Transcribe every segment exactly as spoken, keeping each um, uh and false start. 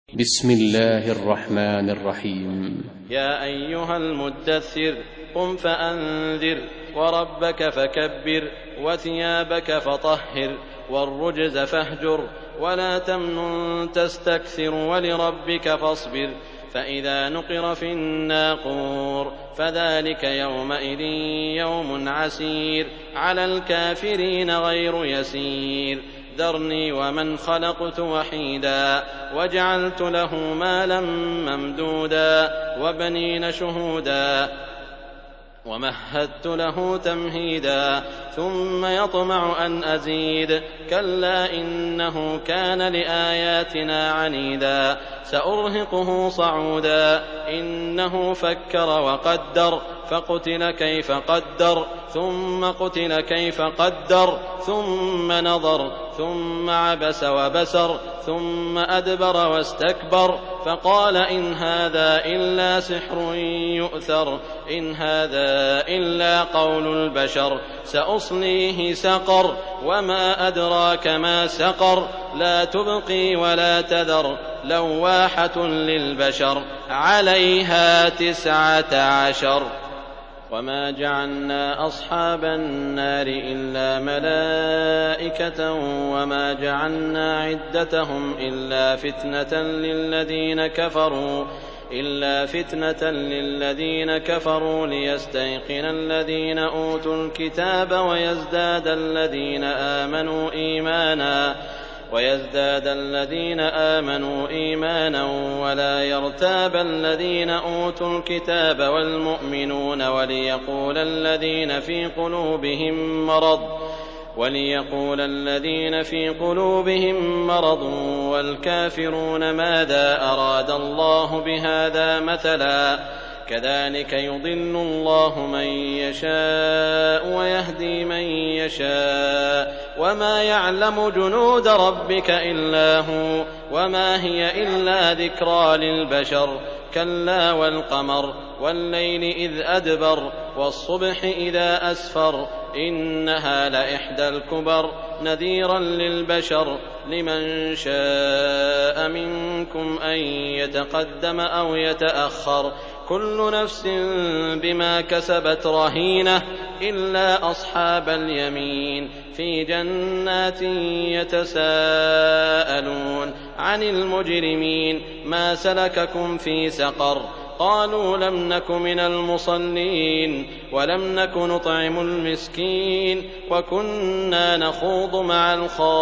بسم الله الرحمن الرحيم. يا أيها المدثر قم فأنذر وربك فكبر وثيابك فطهر والرجز فاهجر ولا تمنن تستكثر ولربك فاصبر فإذا نقر في الناقور فذلك يومئذ يوم عسير على الكافرين غير يسير ذرني ومن خلقت وحيدا وجعلت له مالا ممدودا وبنين شهودا ومهدت له تمهيدا ثم يطمع أن أزيد كلا إنه كان لآياتنا عنيدا سأرهقه صعودا إنه فكر وقدر فقتل كيف قدر ثم قتل كيف قدر ثم نظر ثم عبس وبسر ثم أدبر واستكبر فقال إن هذا إلا سحر يؤثر إن هذا إلا قول البشر سأصليه سقر وما أدراك ما سقر لا تبقي ولا تذر لواحة للبشر عليها تسعة عشر وما جعلنا أصحاب النار إلا ملائكة وما جعلنا عدتهم إلا فتنة للذين كفروا إلا فتنة للذين كفروا ليستيقن الذين أوتوا الكتاب ويزداد الذين آمنوا إيمانا ويزداد الذين آمنوا إيمانا ولا يرتاب الذين أوتوا الكتاب والمؤمنون وليقول الذين في قلوبهم مرض وليقول الذين في قلوبهم مرض والكافرون ماذا أراد الله بهذا مثلا كذلك يضل الله من يشاء ويهدي من يشاء وما يعلم جنود ربك إلا هو وما هي إلا ذكرى للبشر كلا والقمر والليل إذ أدبر والصبح إذا أسفر إنها لإحدى الكبر نذيرا للبشر لمن شاء منكم أن يتقدم أو يتأخر كل نفس بما كسبت رهينة إلا أصحاب اليمين في جنات يتساءلون عن المجرمين ما سلككم في سقر قالوا لم نك من المصلين ولم نك نطعم المسكين وكنا نخوض مع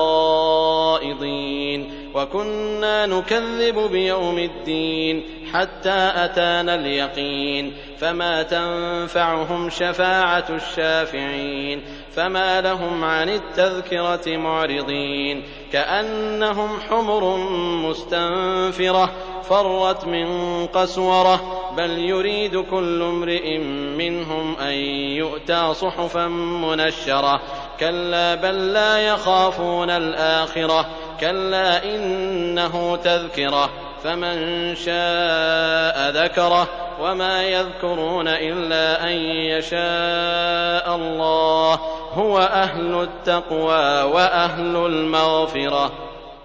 الخائضين وكنا نكذب بيوم الدين حتى أتانا اليقين فما تنفعهم شفاعة الشافعين فما لهم عن التذكرة معرضين كأنهم حمر مستنفرة فرت من قسورة بل يريد كل امرئ منهم أن يؤتى صحفا منشرة كلا بل لا يخافون الآخرة كلا إنه تذكرة فمن شاء ذكره وما يذكرون إلا أن يشاء الله هو أهل التقوى وأهل المغفرة.